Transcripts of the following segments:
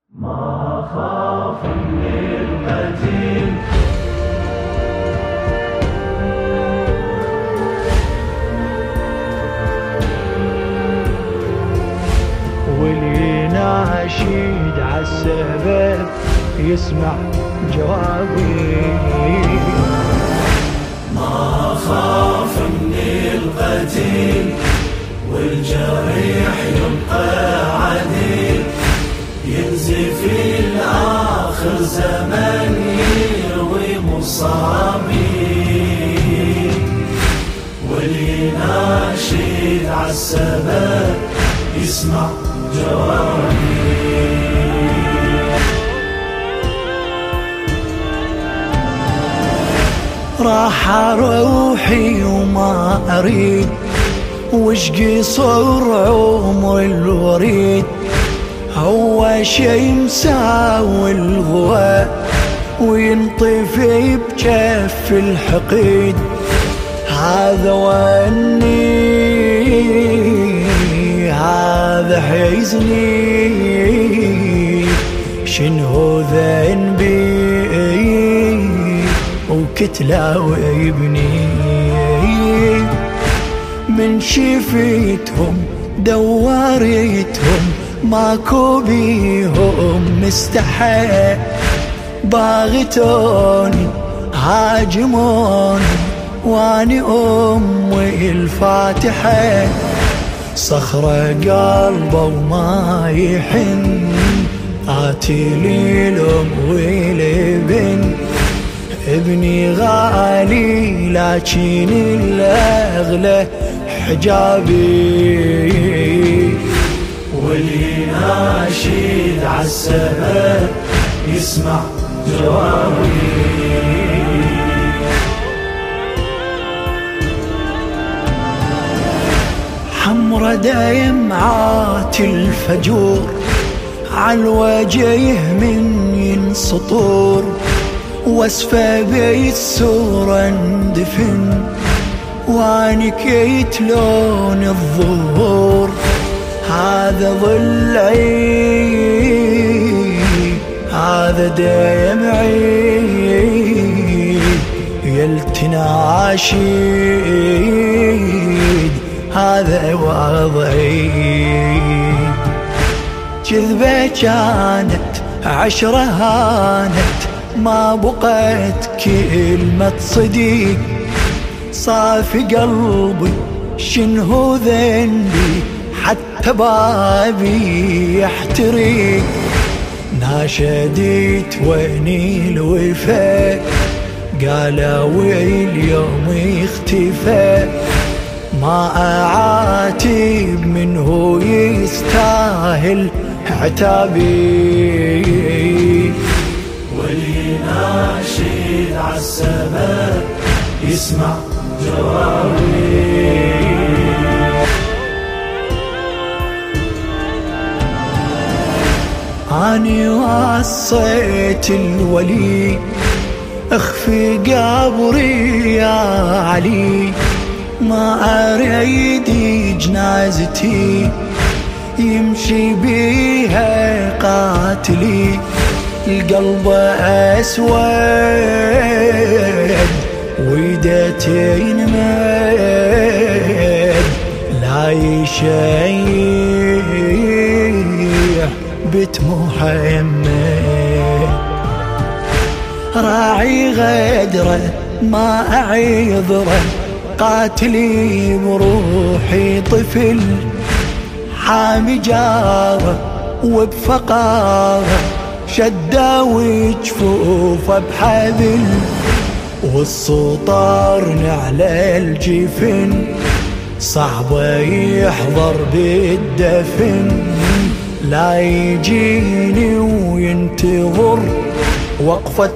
ما خاف من القتيل واللي ناشد عالسبب يسمع جوابي. ما خاف من القتيل والجريح يبقى عديل، ينزف الآخر زمن يروي مصابي، واللي ناشد عالسبب يسمع جوابي. راح روحي وما أريد وش قصر عمر الوريد، هو شي مساوي الغوى وينطفي بجف الحقيد. هذا واني هذا حزني شنو ذنبي وكتلة وابني، من شفيتهم دوريتهم ماكو بيهم مستحى، باغتوني هاجموني واني امي الفاتحة، صخرة قلبه وما يحن قاتلي الام والابن. ابني غالي لكن الاغلى حجابي، واللي ناشد عالسبب يسمع جوابي. حمرة دمعات الفجور عالوجه من ينسطور، واسفة بيت سورة اندفن واني كيت لون الظهور. هذا ضلعي هذا دمعي يلتناشد هذا وضعي. كذبة كانت عشرة هانت ما بقت كلمة صديق، صافي قلبي شنو ذنبي حتى بابي يحترق. ناشدت ويني الوفاء قالوا اليوم يختفى، ما أعاتب من هو يستاهل عتابي، واللي ناشد عالسبب يسمع جوابي. أني وصيت الولي اخفي قبري يا علي، ما أريد جنازتي يمشي بيها قاتلي. القلب أسود ويدتين مد لا يشيح بيت محمد، راعي غدره ما أعذره قاتلي بروحي طفل، حامي جاره وبفقاره شده وجفوفه بحبل، والسطرن على الجفن صعبه يحضر بالدفن. لا يجيني وينتظر وقفة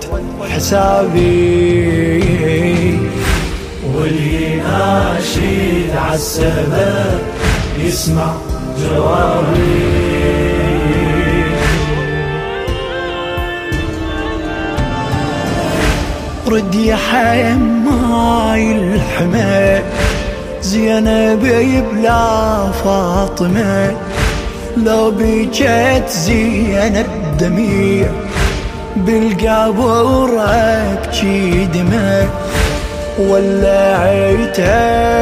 حسابي، واللي ناشد عالسبب يسمع جوابي. رد يا حماي الحمى زينب بلا فاطمة، لو بجت زينب دميع بالقبر ابكي دمع ولعتها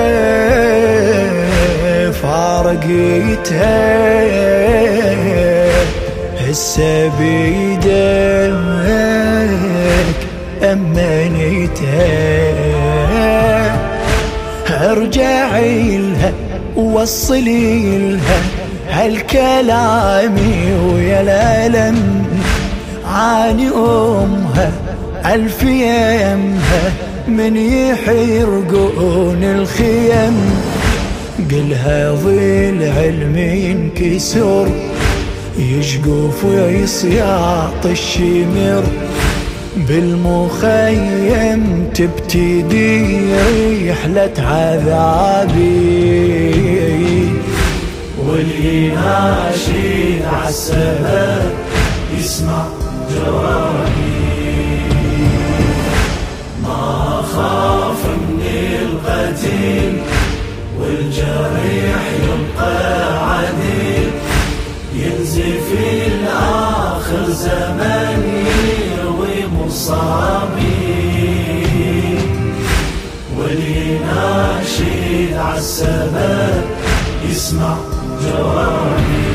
فارقتها هسه بيدك امنيتها ارجعي لها ووصلي لها هالكلامي ويا الألم عاني أمها ألف يمها من يحرقون الخيم قلها ظل علم ينكسر يشقف ويصياط الشمر بالمخيم تبتدي رحلة عذابي واللي ناشد عالسبب يسمع جوابي ما خاف من القتيل والجريح يبقى عديل ينزف الآخر زمن يروي مصابي واللي ناشد عالسبب يسمع جوابي